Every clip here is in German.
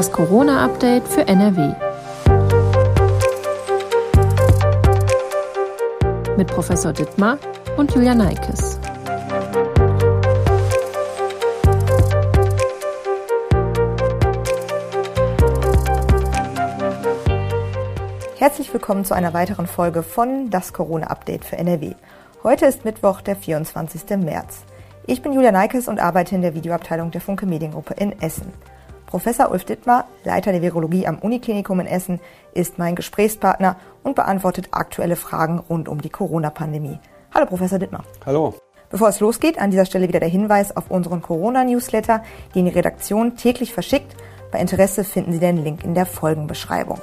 Das Corona-Update für NRW. Mit Professor Dittmar und Julia Neikes. Herzlich willkommen zu einer weiteren Folge von Das Corona-Update für NRW. Heute ist Mittwoch, der 24. März. Ich bin Julia Neikes und arbeite in der Videoabteilung der Funke Mediengruppe in Essen. Professor Ulf Dittmar, Leiter der Virologie am Uniklinikum in Essen, ist mein Gesprächspartner und beantwortet aktuelle Fragen rund um die Corona-Pandemie. Hallo Professor Dittmar. Hallo. Bevor es losgeht, an dieser Stelle wieder der Hinweis auf unseren Corona-Newsletter, den die Redaktion täglich verschickt. Bei Interesse finden Sie den Link in der Folgenbeschreibung.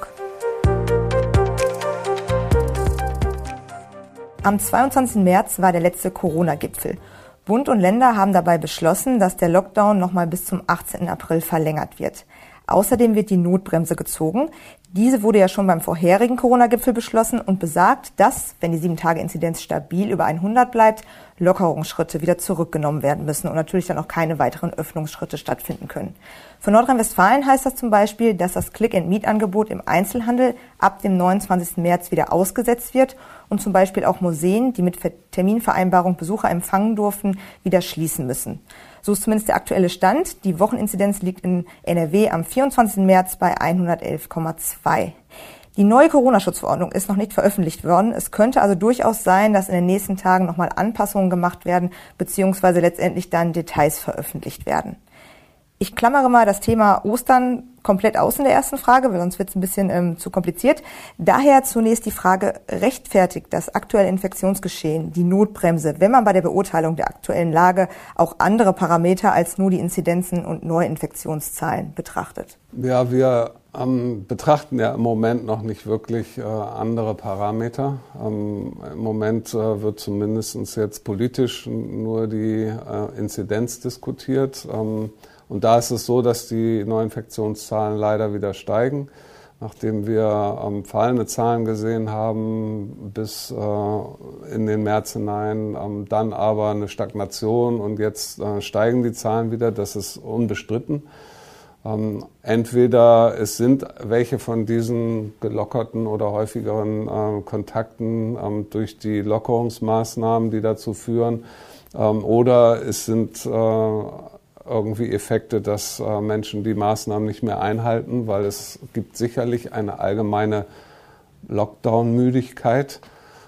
Am 22. März war der letzte Corona-Gipfel. Bund und Länder haben dabei beschlossen, dass der Lockdown nochmal bis zum 18. April verlängert wird. Außerdem wird die Notbremse gezogen. Diese wurde ja schon beim vorherigen Corona-Gipfel beschlossen und besagt, dass, wenn die 7-Tage-Inzidenz stabil über 100 bleibt, Lockerungsschritte wieder zurückgenommen werden müssen und natürlich dann auch keine weiteren Öffnungsschritte stattfinden können. Für Nordrhein-Westfalen heißt das zum Beispiel, dass das Click-and-Meet-Angebot im Einzelhandel ab dem 29. März wieder ausgesetzt wird und zum Beispiel auch Museen, die mit Terminvereinbarung Besucher empfangen durften, wieder schließen müssen. So ist zumindest der aktuelle Stand. Die Wocheninzidenz liegt in NRW am 24. März bei 111,2. Die neue Corona-Schutzverordnung ist noch nicht veröffentlicht worden. Es könnte also durchaus sein, dass in den nächsten Tagen nochmal Anpassungen gemacht werden, beziehungsweise letztendlich dann Details veröffentlicht werden. Ich klammere mal das Thema Ostern komplett aus in der ersten Frage, weil sonst wird es ein bisschen zu kompliziert. Daher zunächst die Frage, rechtfertigt das aktuelle Infektionsgeschehen die Notbremse, wenn man bei der Beurteilung der aktuellen Lage auch andere Parameter als nur die Inzidenzen und Neuinfektionszahlen betrachtet? Ja, wir betrachten ja im Moment noch nicht wirklich andere Parameter. Im Moment wird zumindest jetzt politisch nur die Inzidenz diskutiert. Und da ist es so, dass die Neuinfektionszahlen leider wieder steigen. Nachdem wir fallende Zahlen gesehen haben bis in den März hinein, dann aber eine Stagnation und jetzt steigen die Zahlen wieder, das ist unbestritten. Entweder es sind welche von diesen gelockerten oder häufigeren Kontakten durch die Lockerungsmaßnahmen, die dazu führen, oder es sind irgendwie Effekte, dass Menschen die Maßnahmen nicht mehr einhalten, weil es gibt sicherlich eine allgemeine Lockdown-Müdigkeit.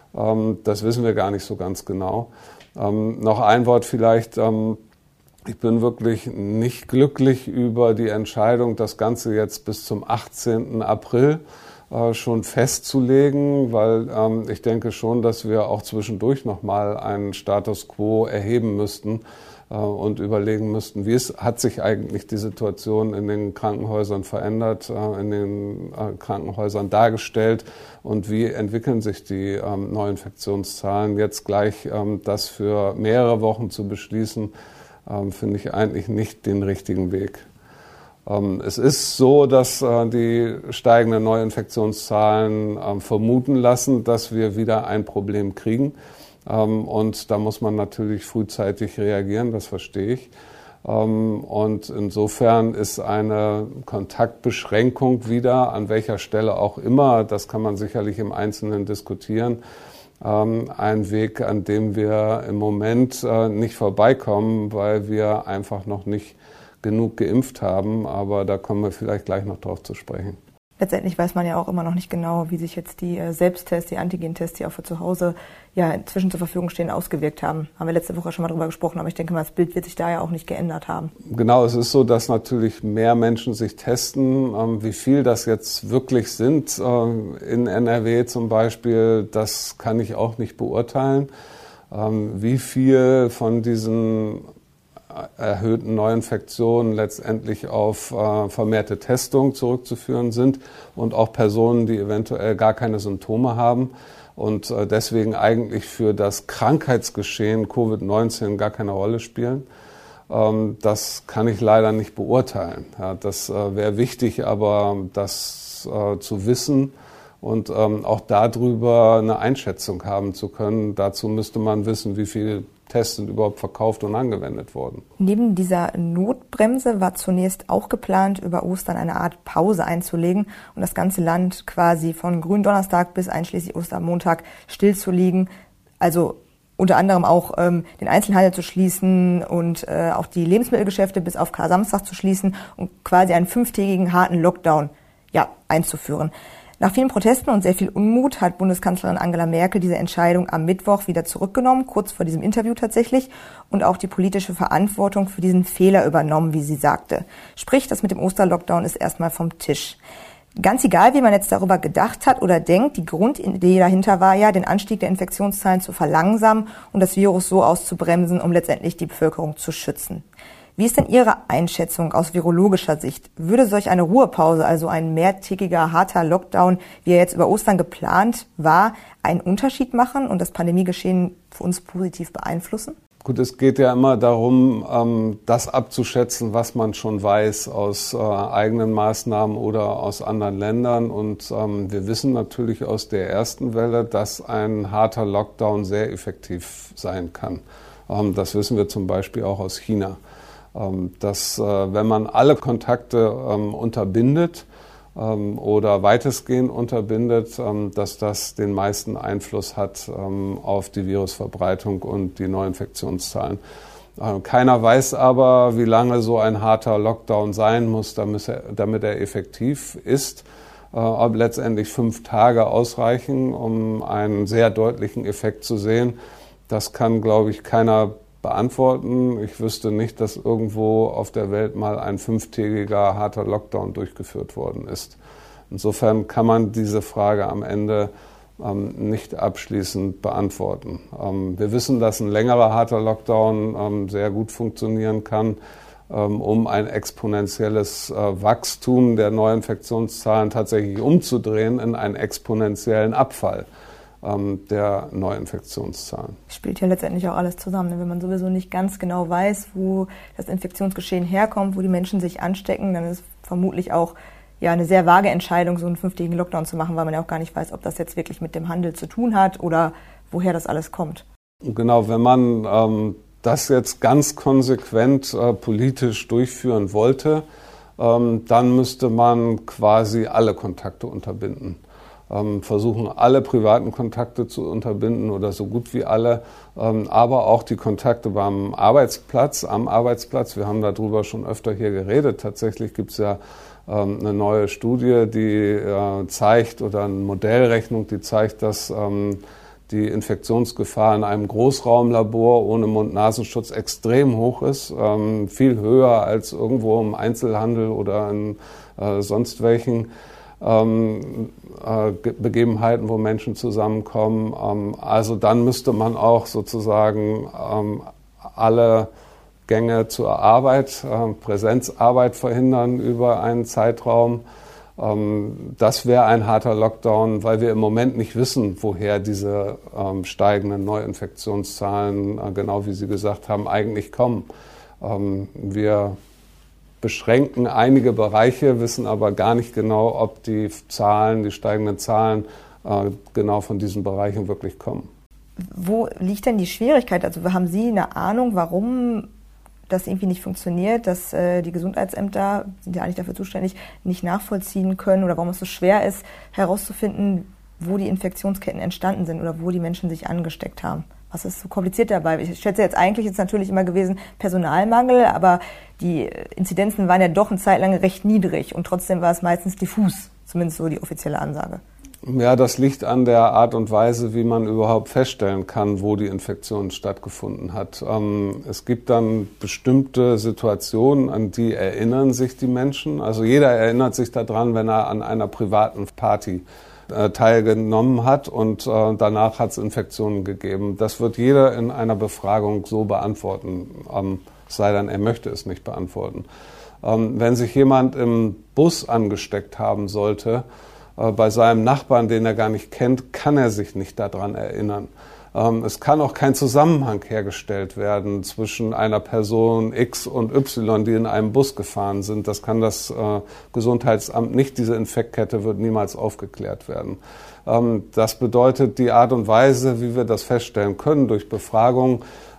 Das wissen wir gar nicht so ganz genau. Noch ein Wort vielleicht. Ich bin wirklich nicht glücklich über die Entscheidung, das Ganze jetzt bis zum 18. April schon festzulegen, weil ich denke schon, dass wir auch zwischendurch nochmal einen Status quo erheben müssten und überlegen müssten, hat sich eigentlich die Situation in den Krankenhäusern verändert, in den Krankenhäusern dargestellt und wie entwickeln sich die Neuinfektionszahlen. Jetzt gleich das für mehrere Wochen zu beschließen, finde ich eigentlich nicht den richtigen Weg. Es ist so, dass die steigenden Neuinfektionszahlen vermuten lassen, dass wir wieder ein Problem kriegen. Und da muss man natürlich frühzeitig reagieren, das verstehe ich. Und insofern ist eine Kontaktbeschränkung wieder, an welcher Stelle auch immer, das kann man sicherlich im Einzelnen diskutieren, ein Weg, an dem wir im Moment nicht vorbeikommen, weil wir einfach noch nicht genug geimpft haben. Aber da kommen wir vielleicht gleich noch drauf zu sprechen. Letztendlich weiß man ja auch immer noch nicht genau, wie sich jetzt die Selbsttests, die Antigentests, die auch für zu Hause ja inzwischen zur Verfügung stehen, ausgewirkt haben. Haben wir letzte Woche schon mal drüber gesprochen, aber ich denke mal, das Bild wird sich da ja auch nicht geändert haben. Genau, es ist so, dass natürlich mehr Menschen sich testen. Wie viel das jetzt wirklich sind in NRW zum Beispiel, das kann ich auch nicht beurteilen. Wie viel von diesen erhöhten Neuinfektionen letztendlich auf vermehrte Testung zurückzuführen sind und auch Personen, die eventuell gar keine Symptome haben und deswegen eigentlich für das Krankheitsgeschehen Covid-19 gar keine Rolle spielen. Das kann ich leider nicht beurteilen. Ja, das wäre wichtig, aber das zu wissen und auch darüber eine Einschätzung haben zu können. Dazu müsste man wissen, wie viel Tests sind überhaupt verkauft und angewendet worden. Neben dieser Notbremse war zunächst auch geplant, über Ostern eine Art Pause einzulegen und das ganze Land quasi von Gründonnerstag bis einschließlich Ostermontag stillzulegen. Also unter anderem auch den Einzelhandel zu schließen und auch die Lebensmittelgeschäfte bis auf Kar-Samstag zu schließen und quasi einen 5-tägigen harten Lockdown einzuführen. Nach vielen Protesten und sehr viel Unmut hat Bundeskanzlerin Angela Merkel diese Entscheidung am Mittwoch wieder zurückgenommen, kurz vor diesem Interview tatsächlich, und auch die politische Verantwortung für diesen Fehler übernommen, wie sie sagte. Sprich, das mit dem Osterlockdown ist erstmal vom Tisch. Ganz egal, wie man jetzt darüber gedacht hat oder denkt, die Grundidee dahinter war ja, den Anstieg der Infektionszahlen zu verlangsamen und das Virus so auszubremsen, um letztendlich die Bevölkerung zu schützen. Wie ist denn Ihre Einschätzung aus virologischer Sicht? Würde solch eine Ruhepause, also ein mehrtägiger, harter Lockdown, wie er jetzt über Ostern geplant war, einen Unterschied machen und das Pandemiegeschehen für uns positiv beeinflussen? Gut, es geht ja immer darum, das abzuschätzen, was man schon weiß aus eigenen Maßnahmen oder aus anderen Ländern. Und wir wissen natürlich aus der ersten Welle, dass ein harter Lockdown sehr effektiv sein kann. Das wissen wir zum Beispiel auch aus China. Dass wenn man alle Kontakte unterbindet oder weitestgehend unterbindet, dass das den meisten Einfluss hat auf die Virusverbreitung und die Neuinfektionszahlen. Keiner weiß aber, wie lange so ein harter Lockdown sein muss, damit er effektiv ist. Ob letztendlich 5 Tage ausreichen, um einen sehr deutlichen Effekt zu sehen, das kann, glaube ich, keiner beantworten. Ich wüsste nicht, dass irgendwo auf der Welt mal ein 5-tägiger harter Lockdown durchgeführt worden ist. Insofern kann man diese Frage am Ende nicht abschließend beantworten. Wir wissen, dass ein längerer harter Lockdown sehr gut funktionieren kann, um ein exponentielles Wachstum der Neuinfektionszahlen tatsächlich umzudrehen in einen exponentiellen Abfall der Neuinfektionszahlen. Spielt ja letztendlich auch alles zusammen. Wenn man sowieso nicht ganz genau weiß, wo das Infektionsgeschehen herkommt, wo die Menschen sich anstecken, dann ist vermutlich auch eine sehr vage Entscheidung, so einen 5-tägigen Lockdown zu machen, weil man ja auch gar nicht weiß, ob das jetzt wirklich mit dem Handel zu tun hat oder woher das alles kommt. Genau, wenn man das jetzt ganz konsequent politisch durchführen wollte, dann müsste man quasi alle Kontakte unterbinden. Versuchen, alle privaten Kontakte zu unterbinden oder so gut wie alle, aber auch die Kontakte am Arbeitsplatz. Wir haben darüber schon öfter hier geredet. Tatsächlich gibt es ja eine neue Studie, die zeigt, oder eine Modellrechnung, die zeigt, dass die Infektionsgefahr in einem Großraumlabor ohne Mund-Nasenschutz extrem hoch ist, viel höher als irgendwo im Einzelhandel oder in sonst welchen Begebenheiten, wo Menschen zusammenkommen. Also dann müsste man auch sozusagen alle Gänge zur Arbeit, Präsenzarbeit verhindern über einen Zeitraum. Das wäre ein harter Lockdown, weil wir im Moment nicht wissen, woher diese steigenden Neuinfektionszahlen, genau wie Sie gesagt haben, eigentlich kommen. Wir beschränken einige Bereiche, wissen aber gar nicht genau, ob die steigenden Zahlen genau von diesen Bereichen wirklich kommen. Wo liegt denn die Schwierigkeit? Also haben Sie eine Ahnung, warum das irgendwie nicht funktioniert, dass die Gesundheitsämter, sind ja eigentlich dafür zuständig, nicht nachvollziehen können oder warum es so schwer ist, herauszufinden, wo die Infektionsketten entstanden sind oder wo die Menschen sich angesteckt haben? Was ist so kompliziert dabei? Ich schätze jetzt eigentlich ist natürlich immer gewesen Personalmangel, aber die Inzidenzen waren ja doch eine Zeit lang recht niedrig und trotzdem war es meistens diffus, zumindest so die offizielle Ansage. Ja, das liegt an der Art und Weise, wie man überhaupt feststellen kann, wo die Infektion stattgefunden hat. Es gibt dann bestimmte Situationen, an die erinnern sich die Menschen. Also jeder erinnert sich daran, wenn er an einer privaten Party teilgenommen hat und danach hat es Infektionen gegeben. Das wird jeder in einer Befragung so beantworten, sei denn, er möchte es nicht beantworten. Wenn sich jemand im Bus angesteckt haben sollte, bei seinem Nachbarn, den er gar nicht kennt, kann er sich nicht daran erinnern. Es kann auch kein Zusammenhang hergestellt werden zwischen einer Person X und Y, die in einem Bus gefahren sind. Das kann das Gesundheitsamt nicht. Diese Infektkette wird niemals aufgeklärt werden. Das bedeutet, die Art und Weise, wie wir das feststellen können durch Befragung,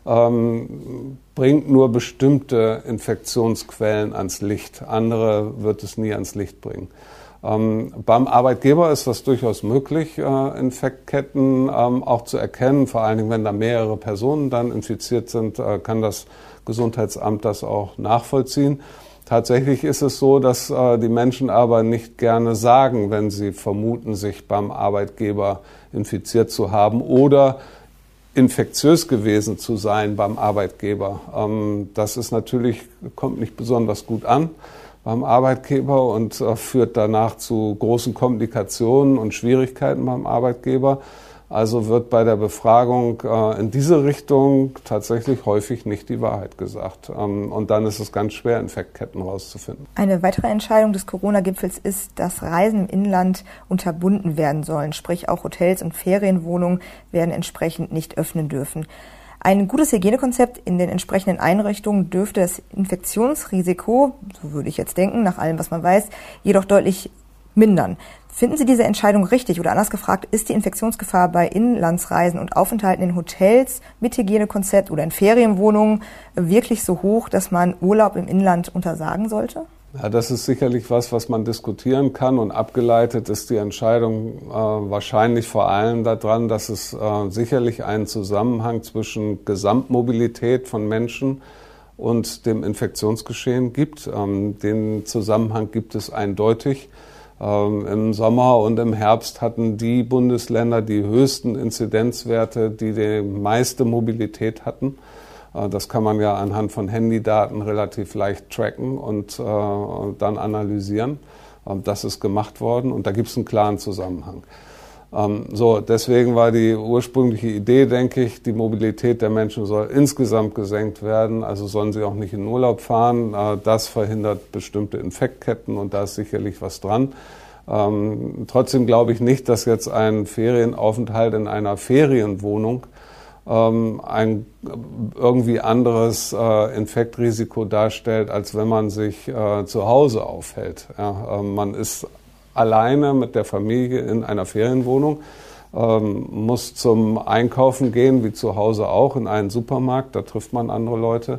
bringt nur bestimmte Infektionsquellen ans Licht. Andere wird es nie ans Licht bringen. Beim Arbeitgeber ist das durchaus möglich, Infektketten auch zu erkennen. Vor allen Dingen, wenn da mehrere Personen dann infiziert sind, kann das Gesundheitsamt das auch nachvollziehen. Tatsächlich ist es so, dass die Menschen aber nicht gerne sagen, wenn sie vermuten, sich beim Arbeitgeber infiziert zu haben oder infektiös gewesen zu sein beim Arbeitgeber. Das ist natürlich, kommt nicht besonders gut an beim Arbeitgeber und führt danach zu großen Komplikationen und Schwierigkeiten beim Arbeitgeber. Also wird bei der Befragung in diese Richtung tatsächlich häufig nicht die Wahrheit gesagt. Und dann ist es ganz schwer, Infektketten rauszufinden. Eine weitere Entscheidung des Corona-Gipfels ist, dass Reisen im Inland unterbunden werden sollen. Sprich, auch Hotels und Ferienwohnungen werden entsprechend nicht öffnen dürfen. Ein gutes Hygienekonzept in den entsprechenden Einrichtungen dürfte das Infektionsrisiko, so würde ich jetzt denken, nach allem, was man weiß, jedoch deutlich mindern. Finden Sie diese Entscheidung richtig oder anders gefragt, ist die Infektionsgefahr bei Inlandsreisen und Aufenthalten in Hotels mit Hygienekonzept oder in Ferienwohnungen wirklich so hoch, dass man Urlaub im Inland untersagen sollte? Ja, das ist sicherlich was man diskutieren kann und abgeleitet ist die Entscheidung wahrscheinlich vor allem daran, dass es sicherlich einen Zusammenhang zwischen Gesamtmobilität von Menschen und dem Infektionsgeschehen gibt. Den Zusammenhang gibt es eindeutig. Im Sommer und im Herbst hatten die Bundesländer die höchsten Inzidenzwerte, die meiste Mobilität hatten. Das kann man ja anhand von Handydaten relativ leicht tracken und dann analysieren. Das ist gemacht worden und da gibt es einen klaren Zusammenhang. Deswegen war die ursprüngliche Idee, denke ich, die Mobilität der Menschen soll insgesamt gesenkt werden, also sollen sie auch nicht in den Urlaub fahren. Das verhindert bestimmte Infektketten und da ist sicherlich was dran. Trotzdem glaube ich nicht, dass jetzt ein Ferienaufenthalt in einer Ferienwohnung ein irgendwie anderes Infektrisiko darstellt, als wenn man sich zu Hause aufhält. Ja, man ist alleine mit der Familie in einer Ferienwohnung, muss zum Einkaufen gehen, wie zu Hause auch, in einen Supermarkt, da trifft man andere Leute.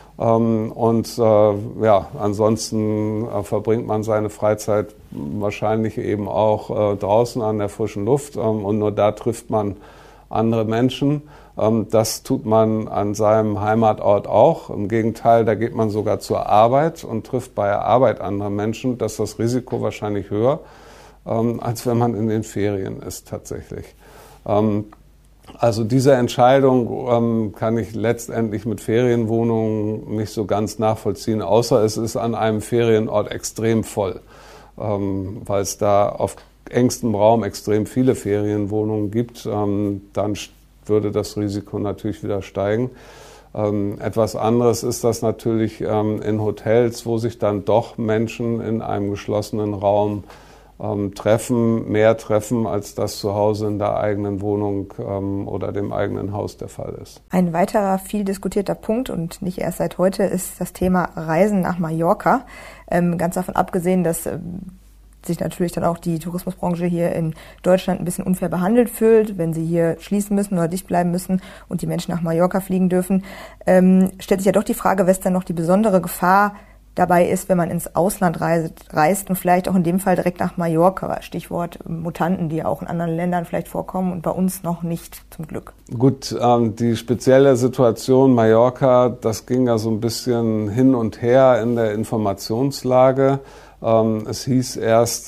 Ansonsten verbringt man seine Freizeit wahrscheinlich eben auch draußen an der frischen Luft und nur da trifft man andere Menschen. Das tut man an seinem Heimatort auch. Im Gegenteil, da geht man sogar zur Arbeit und trifft bei der Arbeit andere Menschen. Da ist das Risiko wahrscheinlich höher, als wenn man in den Ferien ist tatsächlich. Also diese Entscheidung kann ich letztendlich mit Ferienwohnungen nicht so ganz nachvollziehen, außer es ist an einem Ferienort extrem voll, weil es da auf engstem Raum extrem viele Ferienwohnungen gibt, dann würde das Risiko natürlich wieder steigen. Etwas anderes ist das natürlich in Hotels, wo sich dann doch Menschen in einem geschlossenen Raum mehr treffen, als das zu Hause in der eigenen Wohnung oder dem eigenen Haus der Fall ist. Ein weiterer viel diskutierter Punkt und nicht erst seit heute ist das Thema Reisen nach Mallorca. Ganz davon abgesehen, dass sich natürlich dann auch die Tourismusbranche hier in Deutschland ein bisschen unfair behandelt fühlt, wenn sie hier schließen müssen oder dicht bleiben müssen und die Menschen nach Mallorca fliegen dürfen, stellt sich ja doch die Frage, was dann noch die besondere Gefahr dabei ist, wenn man ins Ausland reist und vielleicht auch in dem Fall direkt nach Mallorca. Stichwort Mutanten, die ja auch in anderen Ländern vielleicht vorkommen und bei uns noch nicht, zum Glück. Gut, die spezielle Situation Mallorca, das ging ja so ein bisschen hin und her in der Informationslage. Es hieß erst,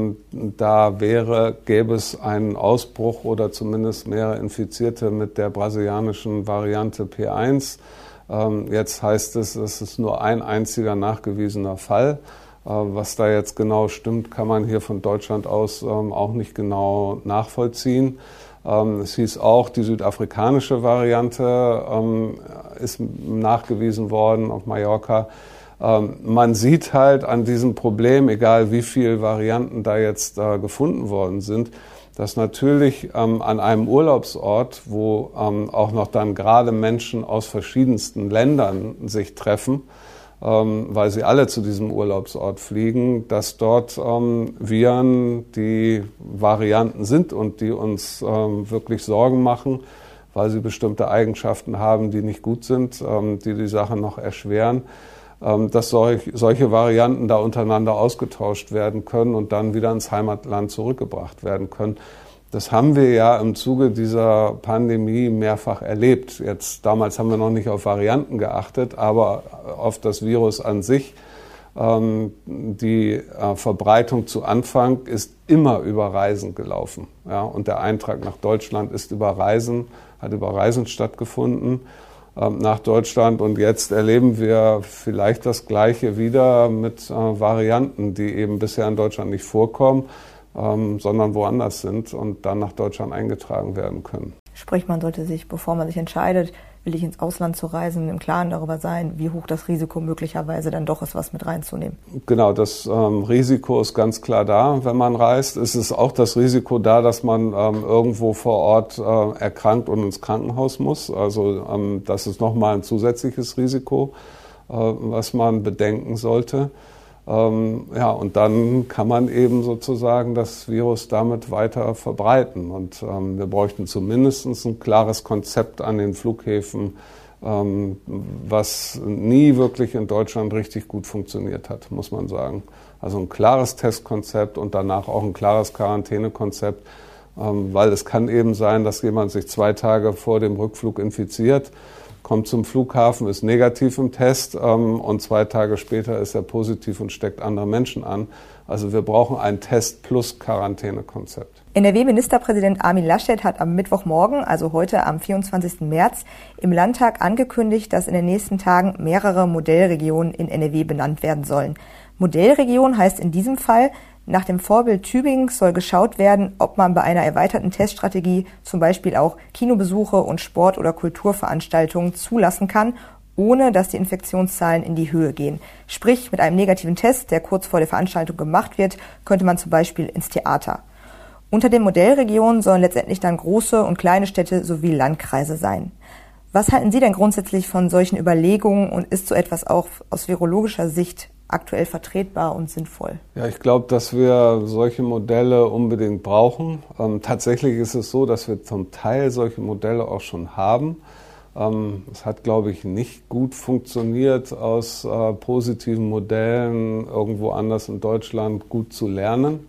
gäbe es einen Ausbruch oder zumindest mehrere Infizierte mit der brasilianischen Variante P1. Jetzt heißt es ist nur ein einziger nachgewiesener Fall. Was da jetzt genau stimmt, kann man hier von Deutschland aus auch nicht genau nachvollziehen. Es hieß auch, die südafrikanische Variante ist nachgewiesen worden auf Mallorca. Man sieht halt an diesem Problem, egal wie viele Varianten da jetzt gefunden worden sind, dass natürlich an einem Urlaubsort, wo auch noch dann gerade Menschen aus verschiedensten Ländern sich treffen, weil sie alle zu diesem Urlaubsort fliegen, dass dort Viren die Varianten sind und die uns wirklich Sorgen machen, weil sie bestimmte Eigenschaften haben, die nicht gut sind, die Sache noch erschweren, dass solche Varianten da untereinander ausgetauscht werden können und dann wieder ins Heimatland zurückgebracht werden können. Das haben wir ja im Zuge dieser Pandemie mehrfach erlebt. Damals haben wir noch nicht auf Varianten geachtet, aber auf das Virus an sich. Die Verbreitung zu Anfang ist immer über Reisen gelaufen. Ja, und der Eintrag nach Deutschland hat über Reisen stattgefunden nach Deutschland. Und jetzt erleben wir vielleicht das Gleiche wieder mit Varianten, die eben bisher in Deutschland nicht vorkommen, sondern woanders sind und dann nach Deutschland eingetragen werden können. Sprich, man sollte sich, bevor man sich entscheidet, will ich ins Ausland zu reisen, im Klaren darüber sein, wie hoch das Risiko möglicherweise dann doch ist, was mit reinzunehmen. Genau, das Risiko ist ganz klar da, wenn man reist. Es ist auch das Risiko da, dass man irgendwo vor Ort erkrankt und ins Krankenhaus muss. Also das ist nochmal ein zusätzliches Risiko, was man bedenken sollte. Und dann kann man eben sozusagen das Virus damit weiter verbreiten. Und wir bräuchten zumindest ein klares Konzept an den Flughäfen, was nie wirklich in Deutschland richtig gut funktioniert hat, muss man sagen. Also ein klares Testkonzept und danach auch ein klares Quarantänekonzept, weil es kann eben sein, dass jemand sich 2 Tage vor dem Rückflug infiziert, kommt zum Flughafen, ist negativ im Test und 2 Tage später ist er positiv und steckt andere Menschen an. Also wir brauchen ein Test-plus-Quarantänekonzept. NRW-Ministerpräsident Armin Laschet hat am Mittwochmorgen, also heute am 24. März, im Landtag angekündigt, dass in den nächsten Tagen mehrere Modellregionen in NRW benannt werden sollen. Modellregion heißt in diesem Fall, nach dem Vorbild Tübingens soll geschaut werden, ob man bei einer erweiterten Teststrategie zum Beispiel auch Kinobesuche und Sport- oder Kulturveranstaltungen zulassen kann, ohne dass die Infektionszahlen in die Höhe gehen. Sprich, mit einem negativen Test, der kurz vor der Veranstaltung gemacht wird, könnte man zum Beispiel ins Theater. Unter den Modellregionen sollen letztendlich dann große und kleine Städte sowie Landkreise sein. Was halten Sie denn grundsätzlich von solchen Überlegungen und ist so etwas auch aus virologischer Sicht aktuell vertretbar und sinnvoll? Ja, ich glaube, dass wir solche Modelle unbedingt brauchen. Tatsächlich ist es so, dass wir zum Teil solche Modelle auch schon haben. Es hat, glaube ich, nicht gut funktioniert, aus positiven Modellen irgendwo anders in Deutschland gut zu lernen.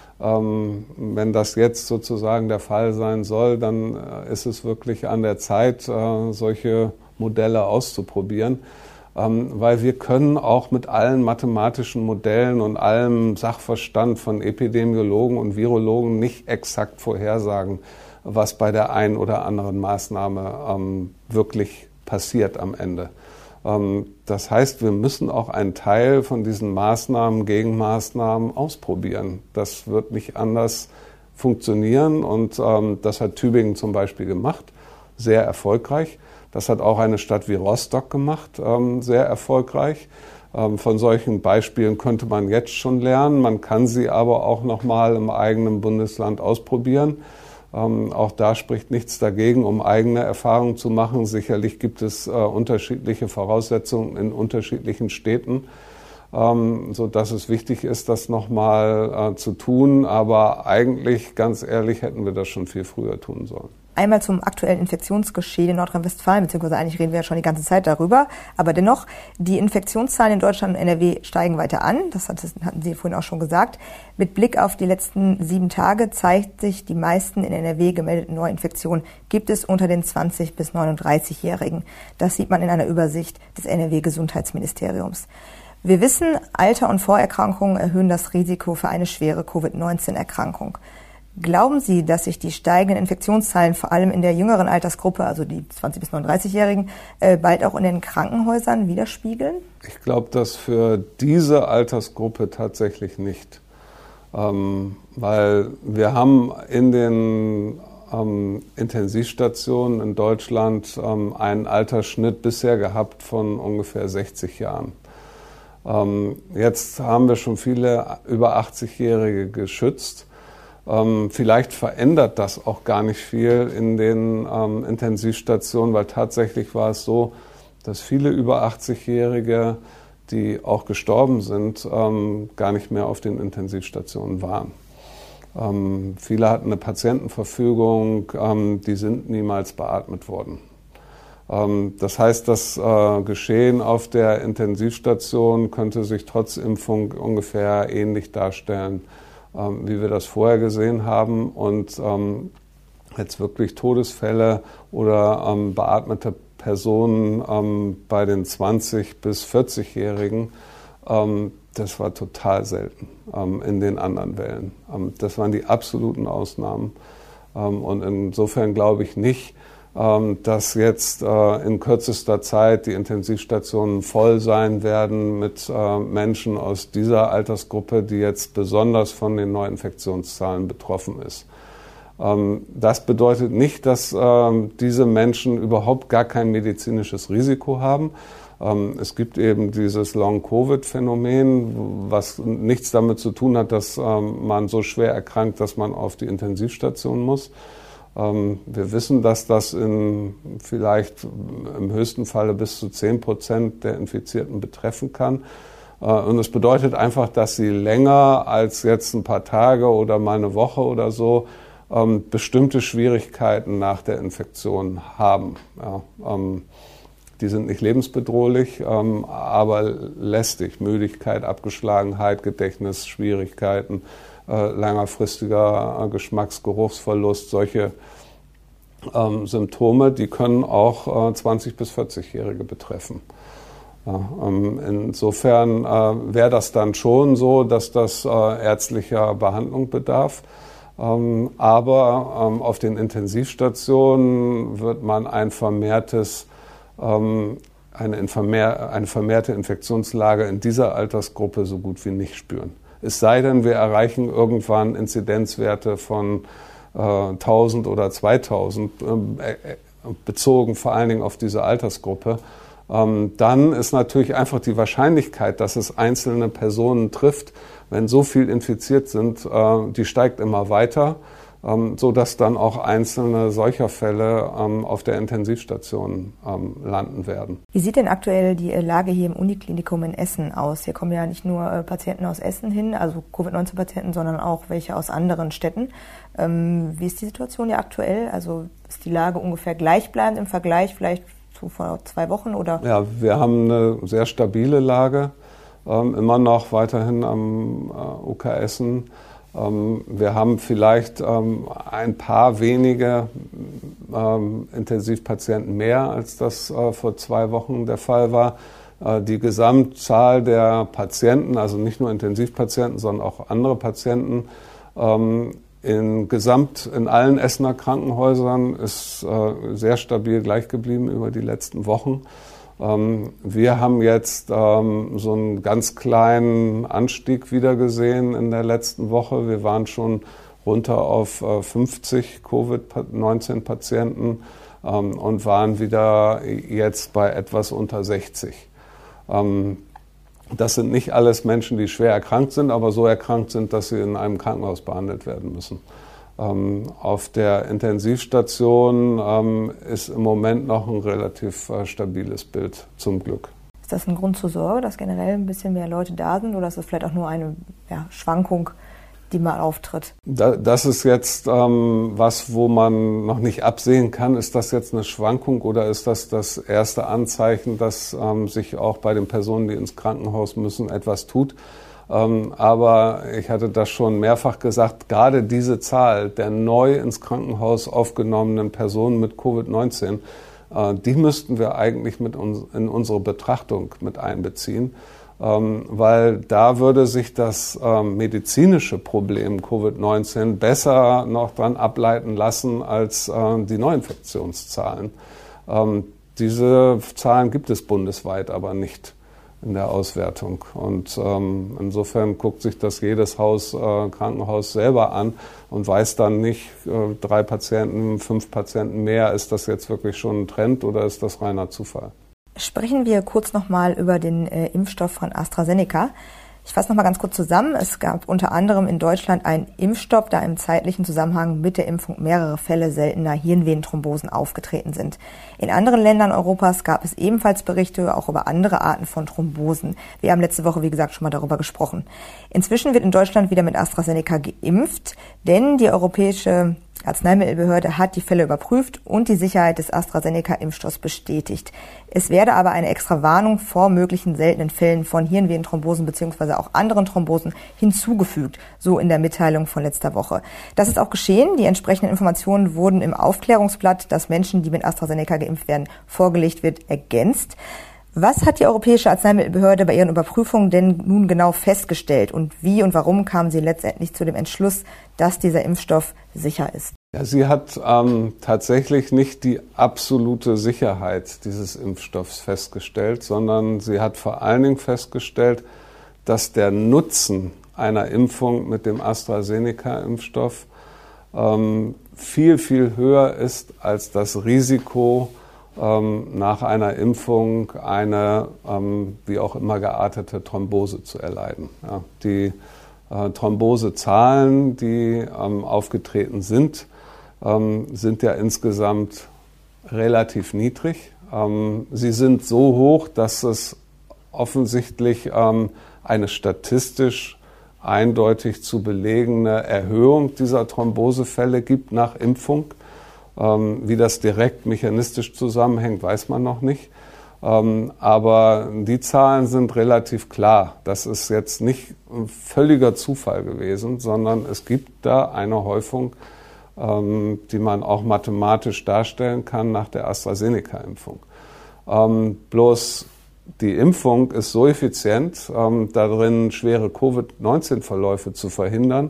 Wenn das jetzt sozusagen der Fall sein soll, dann ist es wirklich an der Zeit, solche Modelle auszuprobieren. Weil wir können auch mit allen mathematischen Modellen und allem Sachverstand von Epidemiologen und Virologen nicht exakt vorhersagen, was bei der einen oder anderen Maßnahme wirklich passiert am Ende. Das heißt, wir müssen auch einen Teil von diesen Maßnahmen, Gegenmaßnahmen ausprobieren. Das wird nicht anders funktionieren und das hat Tübingen zum Beispiel gemacht, sehr erfolgreich. Das hat auch eine Stadt wie Rostock gemacht, sehr erfolgreich. Von solchen Beispielen könnte man jetzt schon lernen. Man kann sie aber auch noch mal im eigenen Bundesland ausprobieren. Auch da spricht nichts dagegen, um eigene Erfahrungen zu machen. Sicherlich gibt es unterschiedliche Voraussetzungen in unterschiedlichen Städten, so dass es wichtig ist, das noch mal zu tun. Aber eigentlich, ganz ehrlich, hätten wir das schon viel früher tun sollen. Einmal zum aktuellen Infektionsgeschehen in Nordrhein-Westfalen, beziehungsweise eigentlich reden wir ja schon die ganze Zeit darüber. Aber dennoch, die Infektionszahlen in Deutschland und NRW steigen weiter an. Das hatten Sie vorhin auch schon gesagt. Mit Blick auf die letzten 7 Tage zeigt sich, die meisten in NRW gemeldeten Neuinfektionen gibt es unter den 20- bis 39-Jährigen. Das sieht man in einer Übersicht des NRW-Gesundheitsministeriums. Wir wissen, Alter und Vorerkrankungen erhöhen das Risiko für eine schwere Covid-19-Erkrankung. Glauben Sie, dass sich die steigenden Infektionszahlen vor allem in der jüngeren Altersgruppe, also die 20- bis 39-Jährigen, bald auch in den Krankenhäusern widerspiegeln? Ich glaube, dass für diese Altersgruppe tatsächlich nicht. Weil wir haben in den Intensivstationen in Deutschland einen Altersschnitt bisher gehabt von ungefähr 60 Jahren. Jetzt haben wir schon viele über 80-Jährige geschützt. Vielleicht verändert das auch gar nicht viel in den Intensivstationen, weil tatsächlich war es so, dass viele über 80-Jährige, die auch gestorben sind, gar nicht mehr auf den Intensivstationen waren. Viele hatten eine Patientenverfügung, die sind niemals beatmet worden. Das heißt, das Geschehen auf der Intensivstation könnte sich trotz Impfung ungefähr ähnlich darstellen, wie wir das vorher gesehen haben. Und jetzt wirklich Todesfälle oder beatmete Personen bei den 20- bis 40-Jährigen, das war total selten in den anderen Wellen. Das waren die absoluten Ausnahmen. Und insofern glaube ich nicht, dass jetzt in kürzester Zeit die Intensivstationen voll sein werden mit Menschen aus dieser Altersgruppe, die jetzt besonders von den Neuinfektionszahlen betroffen ist. Das bedeutet nicht, dass diese Menschen überhaupt gar kein medizinisches Risiko haben. Es gibt eben dieses Long-Covid-Phänomen, was nichts damit zu tun hat, dass man so schwer erkrankt, dass man auf die Intensivstation muss. Wir wissen, dass das vielleicht im höchsten Falle bis zu 10% der Infizierten betreffen kann. Und es bedeutet einfach, dass sie länger als jetzt ein paar Tage oder mal eine Woche oder so bestimmte Schwierigkeiten nach der Infektion haben. Ja, die sind nicht lebensbedrohlich, aber lästig. Müdigkeit, Abgeschlagenheit, Gedächtnisschwierigkeiten, längerfristiger Geschmacksgeruchsverlust, solche Symptome, die können auch 20- bis 40-Jährige betreffen. Ja, insofern wäre das dann schon so, dass das ärztlicher Behandlung bedarf. Aber auf den Intensivstationen wird man eine vermehrte Infektionslage in dieser Altersgruppe so gut wie nicht spüren. Es sei denn, wir erreichen irgendwann Inzidenzwerte von 1000 oder 2000, bezogen vor allen Dingen auf diese Altersgruppe. Dann ist natürlich einfach die Wahrscheinlichkeit, dass es einzelne Personen trifft, wenn so viel infiziert sind, die steigt immer weiter, sodass dann auch einzelne solcher Fälle auf der Intensivstation landen werden. Wie sieht denn aktuell die Lage hier im Uniklinikum in Essen aus? Hier kommen ja nicht nur Patienten aus Essen hin, also Covid-19-Patienten, sondern auch welche aus anderen Städten. Wie ist die Situation hier aktuell? Also ist die Lage ungefähr gleichbleibend im Vergleich vielleicht zu vor 2 Wochen? Oder? Ja, wir haben eine sehr stabile Lage. Immer noch weiterhin am UK Essen. Wir haben vielleicht ein paar wenige Intensivpatienten mehr, als das vor 2 Wochen der Fall war. Die Gesamtzahl der Patienten, also nicht nur Intensivpatienten, sondern auch andere Patienten, in allen Essener Krankenhäusern ist sehr stabil gleich geblieben über die letzten Wochen. Wir haben jetzt so einen ganz kleinen Anstieg wieder gesehen in der letzten Woche. Wir waren schon runter auf 50 Covid-19-Patienten und waren wieder jetzt bei etwas unter 60. Das sind nicht alles Menschen, die schwer erkrankt sind, aber so erkrankt sind, dass sie in einem Krankenhaus behandelt werden müssen. Auf der Intensivstation ist im Moment noch ein relativ stabiles Bild, zum Glück. Ist das ein Grund zur Sorge, dass generell ein bisschen mehr Leute da sind, oder ist das vielleicht auch nur eine Schwankung, die mal auftritt? Das ist jetzt was, wo man noch nicht absehen kann. Ist das jetzt eine Schwankung oder ist das das erste Anzeichen, dass sich auch bei den Personen, die ins Krankenhaus müssen, etwas tut? Aber ich hatte das schon mehrfach gesagt, gerade diese Zahl der neu ins Krankenhaus aufgenommenen Personen mit Covid-19, die müssten wir eigentlich in unsere Betrachtung mit einbeziehen, weil da würde sich das medizinische Problem Covid-19 besser noch dran ableiten lassen als die Neuinfektionszahlen. Diese Zahlen gibt es bundesweit aber nicht in der Auswertung. Und insofern guckt sich das jedes Krankenhaus selber an und weiß dann nicht, 3 Patienten, 5 Patienten mehr, ist das jetzt wirklich schon ein Trend oder ist das reiner Zufall? Sprechen wir kurz nochmal über den Impfstoff von AstraZeneca. Ich fasse nochmal ganz kurz zusammen. Es gab unter anderem in Deutschland einen Impfstopp, da im zeitlichen Zusammenhang mit der Impfung mehrere Fälle seltener Hirnvenenthrombosen aufgetreten sind. In anderen Ländern Europas gab es ebenfalls Berichte auch über andere Arten von Thrombosen. Wir haben letzte Woche, wie gesagt, schon mal darüber gesprochen. Inzwischen wird in Deutschland wieder mit AstraZeneca geimpft, denn die Europäische Arzneimittelbehörde hat die Fälle überprüft und die Sicherheit des AstraZeneca-Impfstoffs bestätigt. Es werde aber eine extra Warnung vor möglichen seltenen Fällen von Hirnvenenthrombosen bzw. auch anderen Thrombosen hinzugefügt, so in der Mitteilung von letzter Woche. Das ist auch geschehen. Die entsprechenden Informationen wurden im Aufklärungsblatt, das Menschen, die mit AstraZeneca geimpft werden, vorgelegt wird, ergänzt. Was hat die Europäische Arzneimittelbehörde bei ihren Überprüfungen denn nun genau festgestellt und wie und warum kamen sie letztendlich zu dem Entschluss, dass dieser Impfstoff sicher ist? Ja, sie hat tatsächlich nicht die absolute Sicherheit dieses Impfstoffs festgestellt, sondern sie hat vor allen Dingen festgestellt, dass der Nutzen einer Impfung mit dem AstraZeneca-Impfstoff viel, viel höher ist als das Risiko, nach einer Impfung eine wie auch immer geartete Thrombose zu erleiden. Ja, die Thrombosezahlen, die aufgetreten sind, sind ja insgesamt relativ niedrig. Sie sind so hoch, dass es offensichtlich eine statistisch eindeutig zu belegende Erhöhung dieser Thrombosefälle gibt nach Impfung. Wie das direkt mechanistisch zusammenhängt, weiß man noch nicht. Aber die Zahlen sind relativ klar. Das ist jetzt nicht ein völliger Zufall gewesen, sondern es gibt da eine Häufung, die man auch mathematisch darstellen kann nach der AstraZeneca-Impfung. Bloß die Impfung ist so effizient, darin schwere Covid-19-Verläufe zu verhindern,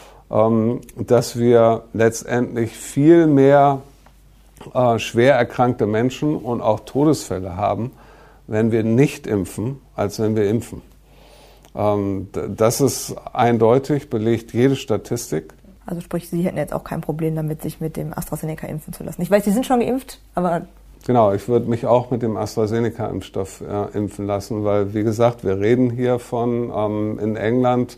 dass wir letztendlich viel mehr schwer erkrankte Menschen und auch Todesfälle haben, wenn wir nicht impfen, als wenn wir impfen. Das ist eindeutig, belegt jede Statistik. Also sprich, Sie hätten jetzt auch kein Problem damit, sich mit dem AstraZeneca impfen zu lassen. Ich weiß, Sie sind schon geimpft, aber... Genau, ich würde mich auch mit dem AstraZeneca-Impfstoff impfen lassen, weil, wie gesagt, wir reden hier von in England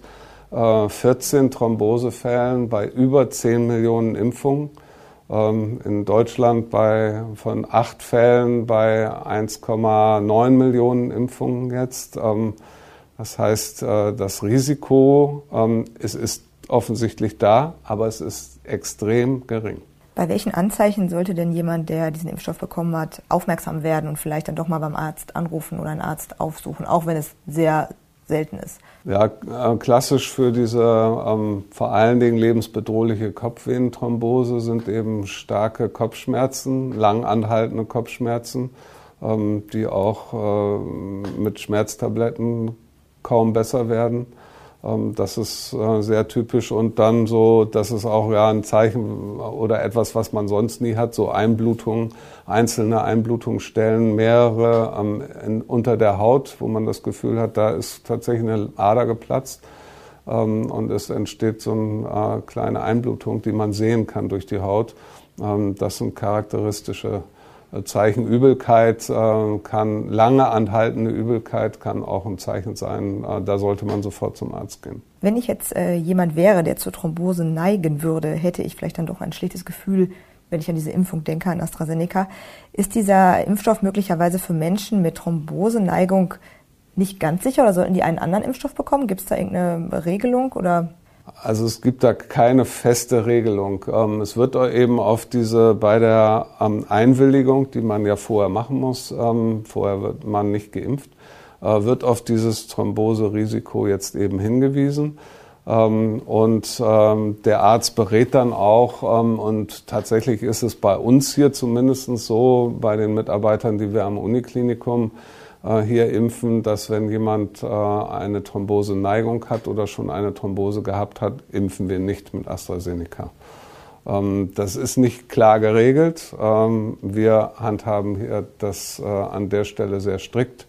14 Thrombosefällen bei über 10 Millionen Impfungen. In Deutschland von 8 Fällen bei 1,9 Millionen Impfungen jetzt. Das heißt, das Risiko es ist offensichtlich da, aber es ist extrem gering. Bei welchen Anzeichen sollte denn jemand, der diesen Impfstoff bekommen hat, aufmerksam werden und vielleicht dann doch mal beim Arzt anrufen oder einen Arzt aufsuchen, auch wenn es sehr selten ist? Ja, klassisch für diese vor allen Dingen lebensbedrohliche Kopfvenenthrombose sind eben starke Kopfschmerzen, lang anhaltende Kopfschmerzen, die auch mit Schmerztabletten kaum besser werden. Das ist sehr typisch und dann so, das ist auch ja ein Zeichen oder etwas, was man sonst nie hat, so Einblutungen, einzelne Einblutungsstellen, mehrere unter der Haut, wo man das Gefühl hat, da ist tatsächlich eine Ader geplatzt und es entsteht so eine kleine Einblutung, die man sehen kann durch die Haut. Das sind charakteristische Zeichen. Übelkeit kann, lange anhaltende Übelkeit kann auch ein Zeichen sein. Da sollte man sofort zum Arzt gehen. Wenn ich jetzt jemand wäre, der zur Thrombose neigen würde, hätte ich vielleicht dann doch ein schlechtes Gefühl, wenn ich an diese Impfung denke, an AstraZeneca. Ist dieser Impfstoff möglicherweise für Menschen mit Thromboseneigung nicht ganz sicher oder sollten die einen anderen Impfstoff bekommen? Gibt es da irgendeine Regelung oder? Also es gibt da keine feste Regelung. Es wird eben bei der Einwilligung, die man ja vorher machen muss, vorher wird man nicht geimpft, wird auf dieses Thromboserisiko jetzt eben hingewiesen. Und der Arzt berät dann auch, und tatsächlich ist es bei uns hier zumindest so, bei den Mitarbeitern, die wir am Uniklinikum hier impfen, dass wenn jemand eine Thromboseneigung hat oder schon eine Thrombose gehabt hat, impfen wir nicht mit AstraZeneca. Das ist nicht klar geregelt. Wir handhaben hier das an der Stelle sehr strikt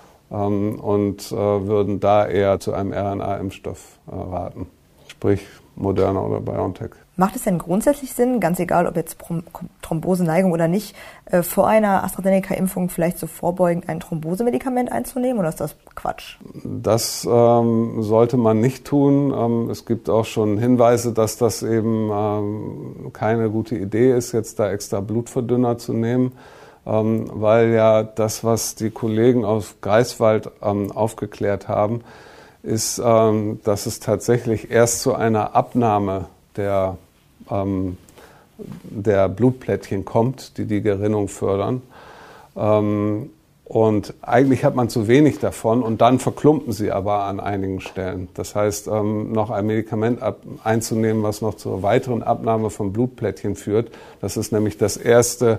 und würden da eher zu einem RNA-Impfstoff raten, sprich Moderna oder BioNTech. Macht es denn grundsätzlich Sinn, ganz egal ob jetzt Thromboseneigung oder nicht, vor einer AstraZeneca-Impfung vielleicht so vorbeugend ein Thrombosemedikament einzunehmen, oder ist das Quatsch? Das sollte man nicht tun. Es gibt auch schon Hinweise, dass das eben keine gute Idee ist, jetzt da extra Blutverdünner zu nehmen, weil ja das, was die Kollegen aus Greifswald aufgeklärt haben, ist, dass es tatsächlich erst zu einer Abnahme der Blutplättchen kommt, die Gerinnung fördern. Und eigentlich hat man zu wenig davon und dann verklumpen sie aber an einigen Stellen. Das heißt, noch ein Medikament einzunehmen, was noch zur weiteren Abnahme von Blutplättchen führt, das ist nämlich der erste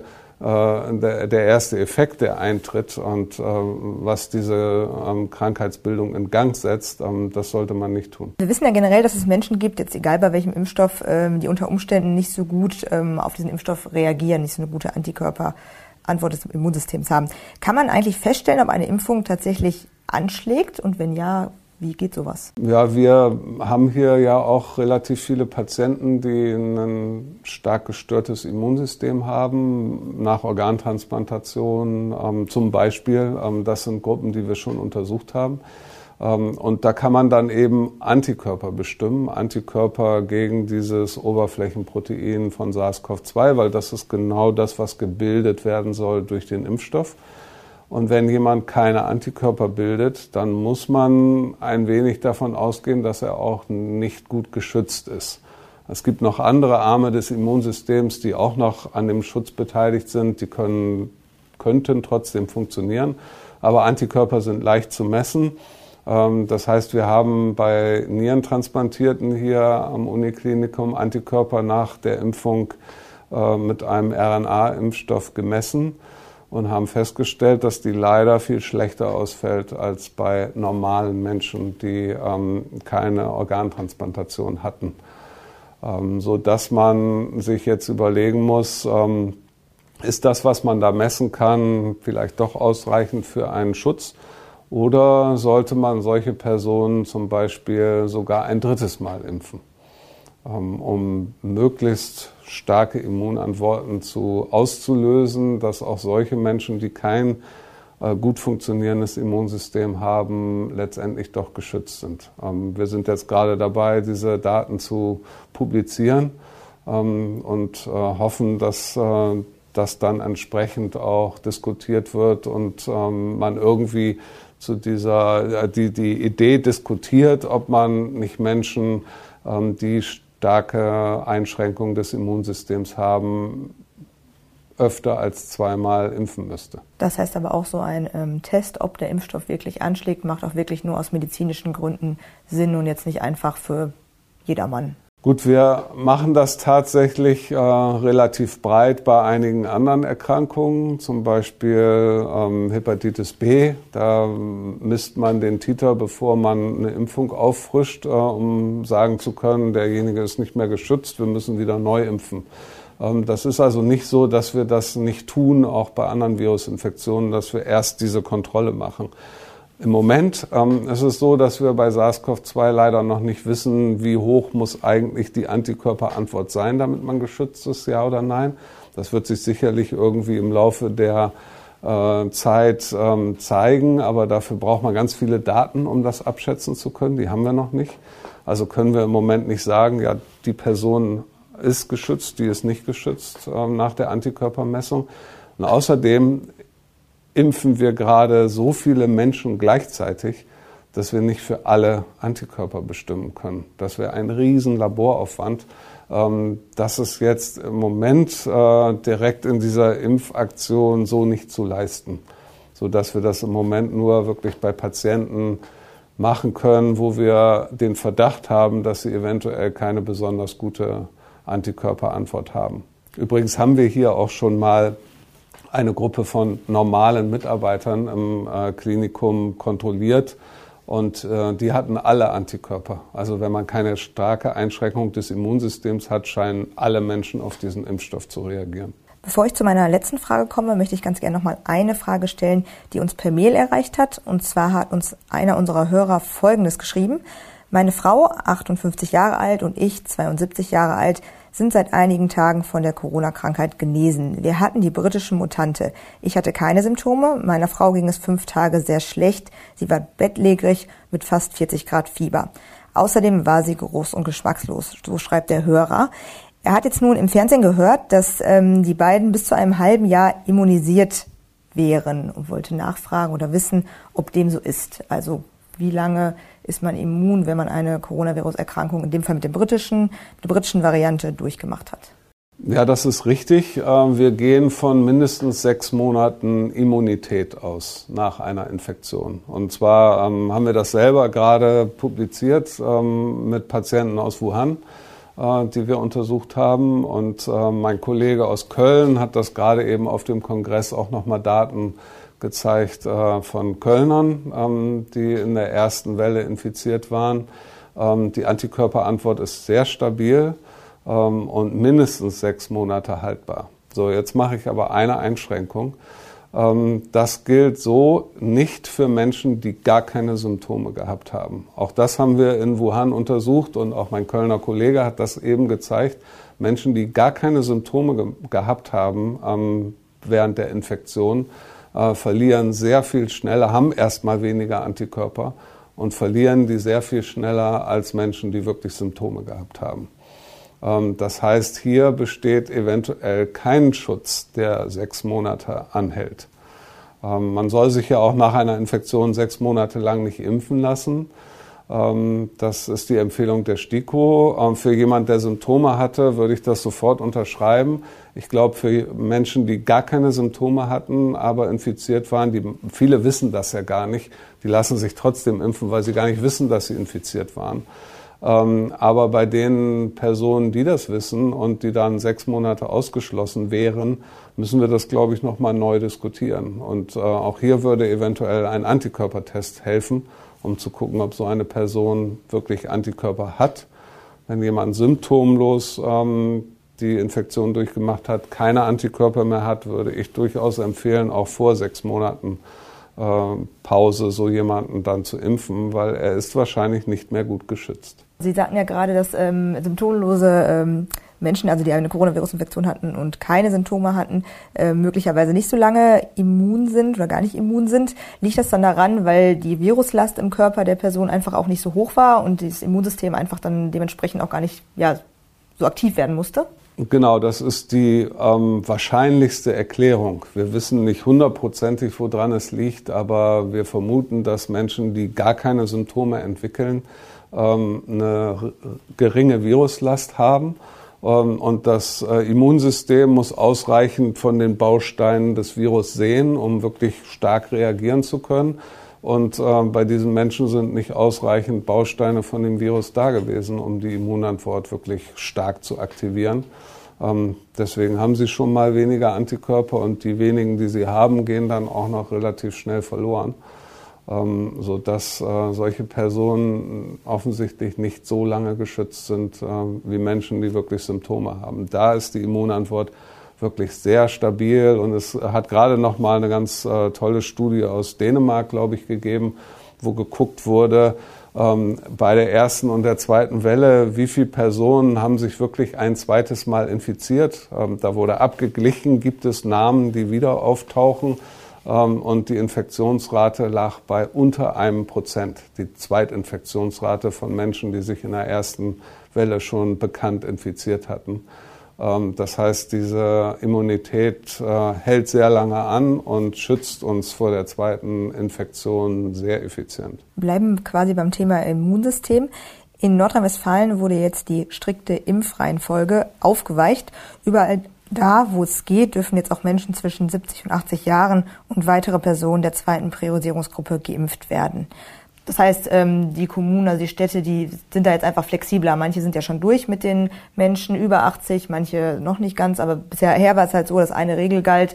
Effekt, der eintritt und was diese Krankheitsbildung in Gang setzt, das sollte man nicht tun. Wir wissen ja generell, dass es Menschen gibt, jetzt egal bei welchem Impfstoff, die unter Umständen nicht so gut auf diesen Impfstoff reagieren, nicht so eine gute Antikörperantwort des Immunsystems haben. Kann man eigentlich feststellen, ob eine Impfung tatsächlich anschlägt und wenn ja, wie geht sowas? Ja, wir haben hier ja auch relativ viele Patienten, die ein stark gestörtes Immunsystem haben, nach Organtransplantation zum Beispiel. Das sind Gruppen, die wir schon untersucht haben. Und da kann man dann eben Antikörper bestimmen, Antikörper gegen dieses Oberflächenprotein von SARS-CoV-2, weil das ist genau das, was gebildet werden soll durch den Impfstoff. Und wenn jemand keine Antikörper bildet, dann muss man ein wenig davon ausgehen, dass er auch nicht gut geschützt ist. Es gibt noch andere Arme des Immunsystems, die auch noch an dem Schutz beteiligt sind. Die könnten trotzdem funktionieren. Aber Antikörper sind leicht zu messen. Das heißt, wir haben bei Nierentransplantierten hier am Uniklinikum Antikörper nach der Impfung mit einem RNA-Impfstoff gemessen und haben festgestellt, dass die leider viel schlechter ausfällt als bei normalen Menschen, die keine Organtransplantation hatten. So dass man sich jetzt überlegen muss, ist das, was man da messen kann, vielleicht doch ausreichend für einen Schutz? Oder sollte man solche Personen zum Beispiel sogar ein drittes Mal impfen, um möglichst starke Immunantworten auszulösen, dass auch solche Menschen, die kein gut funktionierendes Immunsystem haben, letztendlich doch geschützt sind. Wir sind jetzt gerade dabei, diese Daten zu publizieren und hoffen, dass das dann entsprechend auch diskutiert wird und man irgendwie zu die Idee diskutiert, ob man nicht Menschen, die starke Einschränkungen des Immunsystems haben, öfter als 2-mal impfen müsste. Das heißt aber auch so ein Test, ob der Impfstoff wirklich anschlägt, macht auch wirklich nur aus medizinischen Gründen Sinn und jetzt nicht einfach für jedermann. Gut, wir machen das tatsächlich relativ breit bei einigen anderen Erkrankungen, zum Beispiel Hepatitis B. Da misst man den Titer, bevor man eine Impfung auffrischt, um sagen zu können, derjenige ist nicht mehr geschützt, wir müssen wieder neu impfen. Das ist also nicht so, dass wir das nicht tun, auch bei anderen Virusinfektionen, dass wir erst diese Kontrolle machen. Im Moment ist es so, dass wir bei SARS-CoV-2 leider noch nicht wissen, wie hoch muss eigentlich die Antikörperantwort sein, damit man geschützt ist, ja oder nein. Das wird sich sicherlich irgendwie im Laufe der Zeit zeigen, aber dafür braucht man ganz viele Daten, um das abschätzen zu können. Die haben wir noch nicht. Also können wir im Moment nicht sagen, ja, die Person ist geschützt, die ist nicht geschützt nach der Antikörpermessung. Und außerdem impfen wir gerade so viele Menschen gleichzeitig, dass wir nicht für alle Antikörper bestimmen können. Das wäre ein riesen Laboraufwand. Das ist jetzt im Moment direkt in dieser Impfaktion so nicht zu leisten, sodass wir das im Moment nur wirklich bei Patienten machen können, wo wir den Verdacht haben, dass sie eventuell keine besonders gute Antikörperantwort haben. Übrigens haben wir hier auch schon mal eine Gruppe von normalen Mitarbeitern im Klinikum kontrolliert und die hatten alle Antikörper. Also wenn man keine starke Einschränkung des Immunsystems hat, scheinen alle Menschen auf diesen Impfstoff zu reagieren. Bevor ich zu meiner letzten Frage komme, möchte ich ganz gerne noch mal eine Frage stellen, die uns per Mail erreicht hat. Und zwar hat uns einer unserer Hörer Folgendes geschrieben. Meine Frau, 58 Jahre alt, und ich, 72 Jahre alt, sind seit einigen Tagen von der Corona-Krankheit genesen. Wir hatten die britische Mutante. Ich hatte keine Symptome. Meiner Frau ging es 5 Tage sehr schlecht. Sie war bettlägerig mit fast 40 Grad Fieber. Außerdem war sie geruchs- und geschmackslos, so schreibt der Hörer. Er hat jetzt nun im Fernsehen gehört, dass die beiden bis zu einem halben Jahr immunisiert wären und wollte nachfragen oder wissen, ob dem so ist. Also wie lange ist man immun, wenn man eine Coronavirus-Erkrankung, in dem Fall mit der britischen Variante, durchgemacht hat? Ja, das ist richtig. Wir gehen von mindestens 6 Monaten Immunität aus nach einer Infektion. Und zwar haben wir das selber gerade publiziert mit Patienten aus Wuhan, die wir untersucht haben. Und mein Kollege aus Köln hat das gerade eben auf dem Kongress auch nochmal Daten gezeigt von Kölnern, die in der ersten Welle infiziert waren. Die Antikörperantwort ist sehr stabil und mindestens 6 Monate haltbar. So, jetzt mache ich aber eine Einschränkung. Das gilt so nicht für Menschen, die gar keine Symptome gehabt haben. Auch das haben wir in Wuhan untersucht und auch mein Kölner Kollege hat das eben gezeigt. Menschen, die gar keine Symptome gehabt haben während der Infektion, verlieren sehr viel schneller, haben erstmal weniger Antikörper und verlieren die sehr viel schneller als Menschen, die wirklich Symptome gehabt haben. Das heißt, hier besteht eventuell kein Schutz, der 6 Monate anhält. Man soll sich ja auch nach einer Infektion 6 Monate lang nicht impfen lassen. Das ist die Empfehlung der STIKO. Für jemanden, der Symptome hatte, würde ich das sofort unterschreiben. Ich glaube, für Menschen, die gar keine Symptome hatten, aber infiziert waren, viele wissen das ja gar nicht, die lassen sich trotzdem impfen, weil sie gar nicht wissen, dass sie infiziert waren. Aber bei den Personen, die das wissen und die dann 6 Monate ausgeschlossen wären, müssen wir das, glaube ich, nochmal neu diskutieren. Und auch hier würde eventuell ein Antikörpertest helfen, um zu gucken, ob so eine Person wirklich Antikörper hat. Wenn jemand symptomlos die Infektion durchgemacht hat, keine Antikörper mehr hat, würde ich durchaus empfehlen, auch vor 6 Monaten Pause so jemanden dann zu impfen, weil er ist wahrscheinlich nicht mehr gut geschützt. Sie sagten ja gerade, dass symptomlose Menschen, also die eine Coronavirus-Infektion hatten und keine Symptome hatten, möglicherweise nicht so lange immun sind oder gar nicht immun sind. Liegt das dann daran, weil die Viruslast im Körper der Person einfach auch nicht so hoch war und das Immunsystem einfach dann dementsprechend auch gar nicht so aktiv werden musste? Genau, das ist die wahrscheinlichste Erklärung. Wir wissen nicht 100%, woran es liegt, aber wir vermuten, dass Menschen, die gar keine Symptome entwickeln, eine geringe Viruslast haben. Und das Immunsystem muss ausreichend von den Bausteinen des Virus sehen, um wirklich stark reagieren zu können. Und bei diesen Menschen sind nicht ausreichend Bausteine von dem Virus da gewesen, um die Immunantwort wirklich stark zu aktivieren. Deswegen haben sie schon mal weniger Antikörper und die wenigen, die sie haben, gehen dann auch noch relativ schnell verloren, sodass solche Personen offensichtlich nicht so lange geschützt sind wie Menschen, die wirklich Symptome haben. Da ist die Immunantwort wirklich sehr stabil und es hat gerade noch mal eine ganz tolle Studie aus Dänemark, glaube ich, gegeben, wo geguckt wurde, bei der ersten und der zweiten Welle, wie viele Personen haben sich wirklich ein zweites Mal infiziert. Da wurde abgeglichen, gibt es Namen, die wieder auftauchen und die Infektionsrate lag bei unter 1%, die Zweitinfektionsrate von Menschen, die sich in der ersten Welle schon bekannt infiziert hatten. Das heißt, diese Immunität hält sehr lange an und schützt uns vor der zweiten Infektion sehr effizient. Bleiben quasi beim Thema Immunsystem. In Nordrhein-Westfalen wurde jetzt die strikte Impfreihenfolge aufgeweicht. Überall da, wo es geht, dürfen jetzt auch Menschen zwischen 70 und 80 Jahren und weitere Personen der zweiten Priorisierungsgruppe geimpft werden. Das heißt, die Kommunen, also die Städte, die sind da jetzt einfach flexibler. Manche sind ja schon durch mit den Menschen über 80, manche noch nicht ganz. Aber bisher war es halt so, dass eine Regel galt,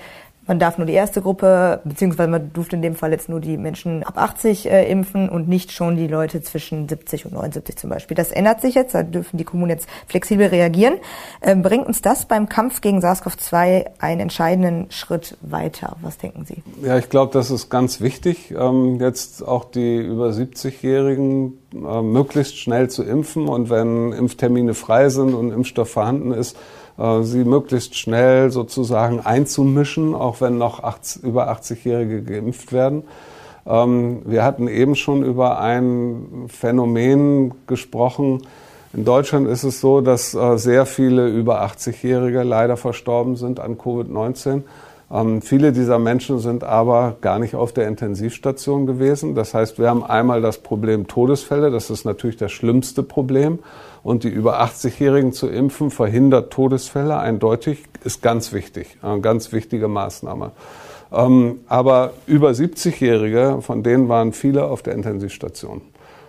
man darf nur die erste Gruppe, beziehungsweise man durfte in dem Fall jetzt nur die Menschen ab 80 impfen und nicht schon die Leute zwischen 70 und 79 zum Beispiel. Das ändert sich jetzt, da dürfen die Kommunen jetzt flexibel reagieren. Bringt uns das beim Kampf gegen SARS-CoV-2 einen entscheidenden Schritt weiter? Was denken Sie? Ja, ich glaube, das ist ganz wichtig, jetzt auch die über 70-Jährigen möglichst schnell zu impfen und wenn Impftermine frei sind und Impfstoff vorhanden ist, sie möglichst schnell sozusagen einzumischen, auch wenn noch über 80-Jährige geimpft werden. Wir hatten eben schon über ein Phänomen gesprochen. In Deutschland ist es so, dass sehr viele über 80-Jährige leider verstorben sind an Covid-19. Viele dieser Menschen sind aber gar nicht auf der Intensivstation gewesen. Das heißt, wir haben einmal das Problem Todesfälle. Das ist natürlich das schlimmste Problem. Und die über 80-Jährigen zu impfen verhindert Todesfälle eindeutig, ist ganz wichtig, eine ganz wichtige Maßnahme. Aber über 70-Jährige, von denen waren viele auf der Intensivstation.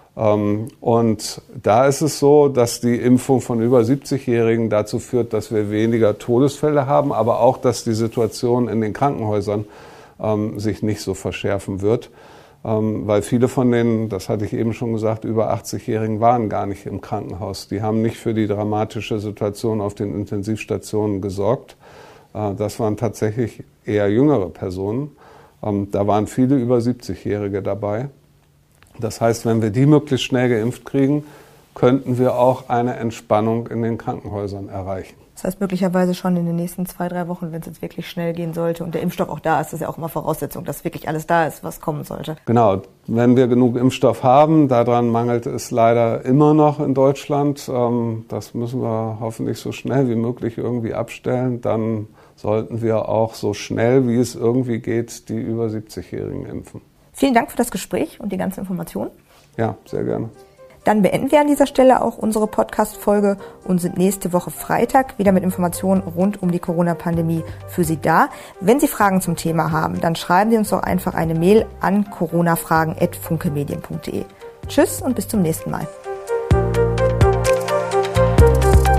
Und da ist es so, dass die Impfung von über 70-Jährigen dazu führt, dass wir weniger Todesfälle haben, aber auch, dass die Situation in den Krankenhäusern sich nicht so verschärfen wird. Weil viele von denen, das hatte ich eben schon gesagt, über 80-Jährigen waren gar nicht im Krankenhaus. Die haben nicht für die dramatische Situation auf den Intensivstationen gesorgt. Das waren tatsächlich eher jüngere Personen. Da waren viele über 70-Jährige dabei. Das heißt, wenn wir die möglichst schnell geimpft kriegen, könnten wir auch eine Entspannung in den Krankenhäusern erreichen. Das heißt möglicherweise schon in den nächsten 2-3 Wochen, wenn es jetzt wirklich schnell gehen sollte und der Impfstoff auch da ist, das ist ja auch immer Voraussetzung, dass wirklich alles da ist, was kommen sollte. Genau, wenn wir genug Impfstoff haben, daran mangelt es leider immer noch in Deutschland. Das müssen wir hoffentlich so schnell wie möglich irgendwie abstellen. Dann sollten wir auch so schnell, wie es irgendwie geht, die über 70-Jährigen impfen. Vielen Dank für das Gespräch und die ganze Information. Ja, sehr gerne. Dann beenden wir an dieser Stelle auch unsere Podcast-Folge und sind nächste Woche Freitag wieder mit Informationen rund um die Corona-Pandemie für Sie da. Wenn Sie Fragen zum Thema haben, dann schreiben Sie uns doch einfach eine Mail an coronafragen@funkemedien.de. Tschüss und bis zum nächsten Mal.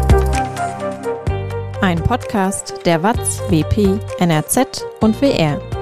Ein Podcast der WAZ, WP, NRZ und WR.